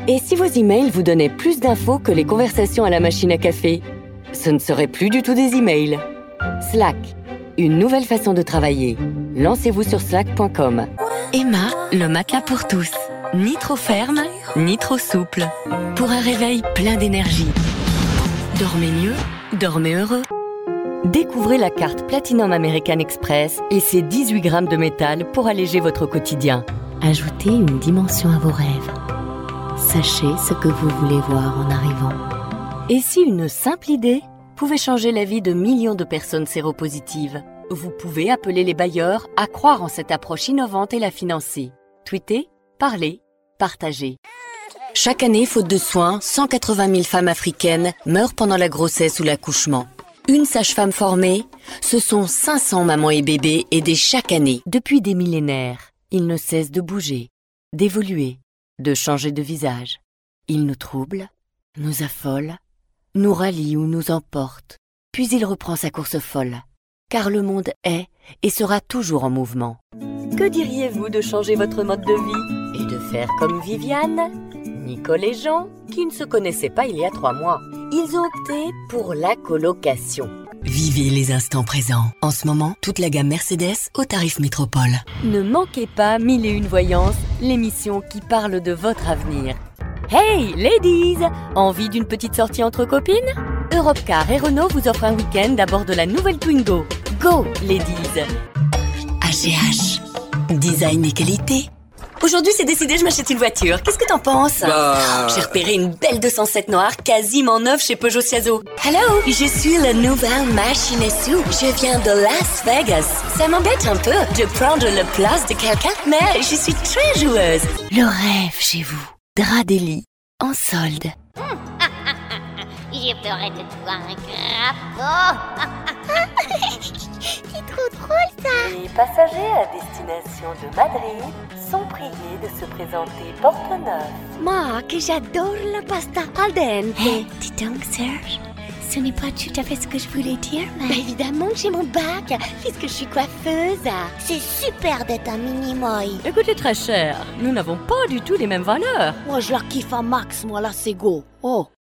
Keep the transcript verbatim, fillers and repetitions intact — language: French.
Et si vos emails vous donnaient plus d'infos que les conversations à la machine à café? Ce ne serait plus du tout des emails. Slack, une nouvelle façon de travailler. Lancez-vous sur slack point com. Emma, le matelas pour tous. Ni trop ferme, ni trop souple. Pour un réveil plein d'énergie. Dormez mieux, dormez heureux. Découvrez la carte Platinum American Express et ses dix-huit grammes de métal pour alléger votre quotidien. Ajoutez une dimension à vos rêves. Sachez ce que vous voulez voir en arrivant. Et si une simple idée pouvait changer la vie de millions de personnes séropositives? Vous pouvez appeler les bailleurs à croire en cette approche innovante et la financer. Tweetez, parlez, partagez. Chaque année, faute de soins, cent quatre-vingt mille femmes africaines meurent pendant la grossesse ou l'accouchement. Une sage-femme formée, ce sont cinq cents mamans et bébés aidés chaque année. Depuis des millénaires, ils ne cessent de bouger, d'évoluer, de changer de visage. Ils nous troublent, nous affolent, nous rallient ou nous emportent. Puis il reprend sa course folle, car le monde est et sera toujours en mouvement. Que diriez-vous de changer votre mode de vie et de faire comme Viviane, Nicole et Jean, qui ne se connaissaient pas il y a trois mois? Ils ont opté pour la colocation. Vivez les instants présents. En ce moment, toute la gamme Mercedes au tarif métropole. Ne manquez pas Mille et une voyances, l'émission qui parle de votre avenir. Hey, ladies! Envie d'une petite sortie entre copines? Europcar et Renault vous offrent un week-end à bord de la nouvelle Twingo. Go, ladies! H et H. Design et qualité. Aujourd'hui, c'est décidé, je m'achète une voiture. Qu'est-ce que t'en penses? Bah... J'ai repéré une belle deux cent sept noire, quasiment neuve chez Peugeot Ciazo. Hello, je suis la nouvelle machine à sous. Je viens de Las Vegas. Ça m'embête un peu de prendre la place de quelqu'un, mais je suis très joueuse. Le rêve chez vous. Dradelli, en solde. Je ferai de toi un crapaud. C'est trop drôle ça. Les passagers à destination de Madrid sont priés de se présenter porte neuve. Moi, que j'adore la pasta al dente. Hey, dis donc, Serge, ce n'est pas tout à fait ce que je voulais dire, mais... Bah évidemment que j'ai mon bac, puisque je suis coiffeuse. C'est super d'être un mini-moi. Écoutez, très cher, nous n'avons pas du tout les mêmes valeurs. Moi, je la kiffe un max, moi, là, c'est go. Oh.